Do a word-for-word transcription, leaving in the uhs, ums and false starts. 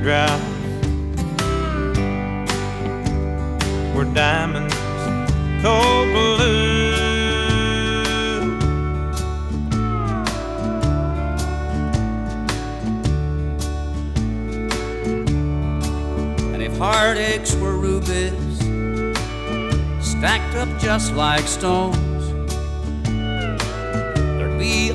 grouse were diamonds cold blue. And if heartaches were rubies stacked up just like stones, there'd be